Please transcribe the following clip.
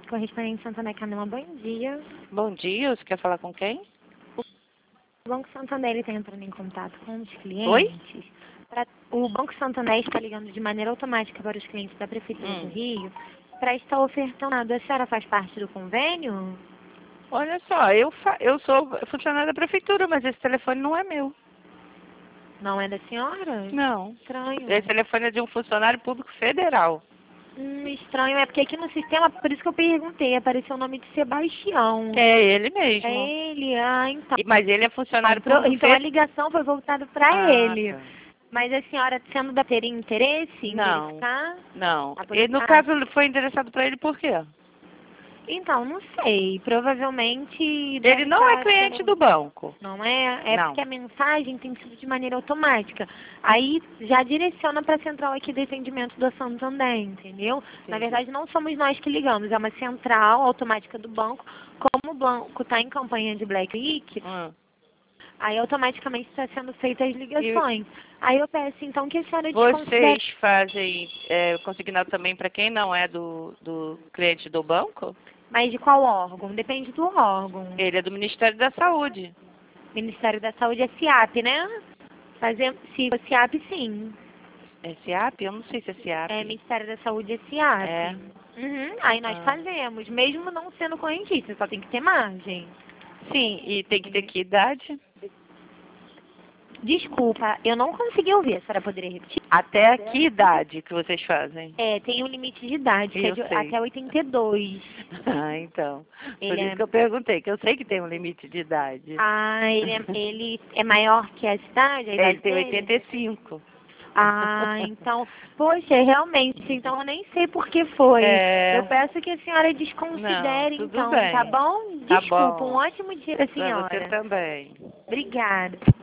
correspondente Santander Camila, bom dia. Bom dia, você quer falar com quem? O Banco Santander está entrando em contato com os clientes. Oi? O Banco Santander está ligando de maneira automática para os clientes da Prefeitura do Rio para estar ofertando. A senhora faz parte do convênio? Olha só, eu sou funcionária da prefeitura, mas esse telefone não é meu. Não é da senhora? Não. Estranho. Esse telefone é de um funcionário público federal. Estranho, é porque aqui no sistema, por isso que eu perguntei, apareceu o nome de Sebastião. É ele mesmo. É ele? Ah, então. Mas ele é funcionário público Então a federal. ligação foi voltada para ele. Tá. Mas a senhora sendo da teria interesse em Não. verificar? Não. A E no polícia- caso foi interessado para ele por quê? Então, não sei. Provavelmente. Ele não é cliente do banco. Não é? É Não. porque a mensagem tem sido de maneira automática. Aí já direciona para a central aqui de atendimento do Santander, entendeu? Na verdade, não somos nós que ligamos, é uma central automática do banco. Como o banco está em campanha de Black Week, aí automaticamente está sendo feitas as ligações. Aí eu peço então que a senhora desconsidere. Vocês fazem consignado também para quem não é do cliente do banco? Mas de qual órgão? Depende do órgão. Ele é do Ministério da Saúde. Ministério da Saúde é SIAP, né? Se for SIAP, sim. É SIAP? Eu não sei se é SIAP. É, Ministério da Saúde é SIAP. É. Aí nós fazemos, mesmo não sendo correntista, só tem que ter margem. Sim, e tem que ter que idade? Desculpa, eu não consegui ouvir, a senhora poderia repetir? Até que idade que vocês fazem? É, tem um limite de idade, que é de até 82. Ah, então. Por Ele isso que eu perguntei, que eu sei que tem um limite de idade. Ah, ele é maior que a idade? Ele tem 85. Ah, então, poxa, realmente, então eu nem sei por que foi. É. Eu peço que a senhora desconsidere, Não, tudo então, bem. tá bom? Tá Desculpa, bom. um ótimo dia pra Pra senhora. você também. Obrigada.